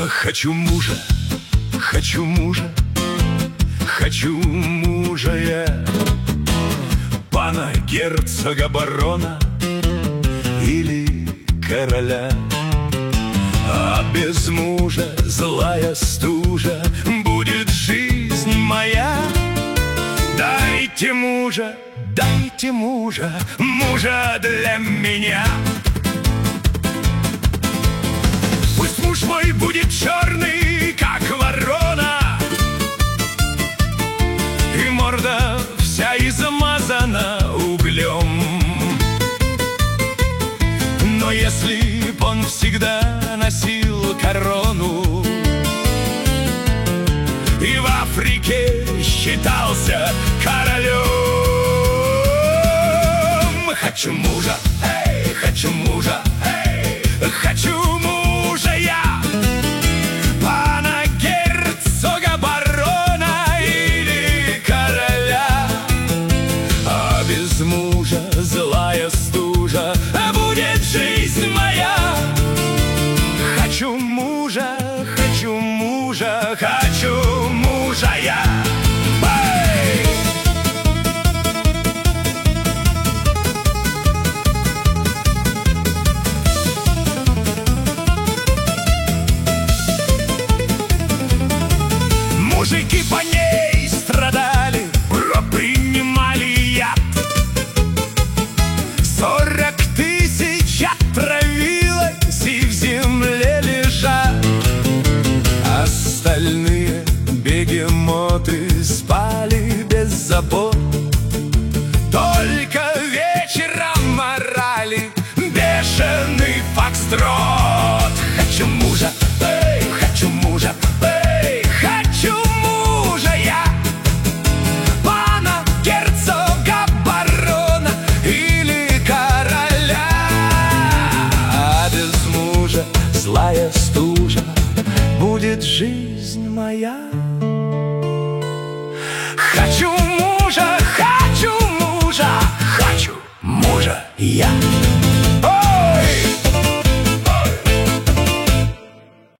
Хочу мужа, хочу мужа, хочу мужа я, пана герцога барона или короля. А без мужа злая стужа будет жизнь моя. Дайте мужа, дайте мужа, мужа для меня. Пусть муж мой будет черный, как ворона, и морда вся измазана углем. Но если б он всегда носил корону и в Африке считался королем. Хочу мужа, эй, хочу мужа, эй, хочу мужа я, пана герцога барона или короля. А без мужа злая стужа будет жизнь моя. Хочу мужа, хочу мужа, хочу мужа я. Мужики по ней страдали, принимали яд. 40 тысяч отравилось и в земле лежат. Остальные бегемоты спали без забот, только вечером орали бешеный фокстрот. Хочу мужа, эй, хочу мужа, эй, хочу мужа я, пана герцога барона или короля. А без мужа злая стужа будет жизнь моя. Хочу мужа, хочу мужа, хочу мужа я.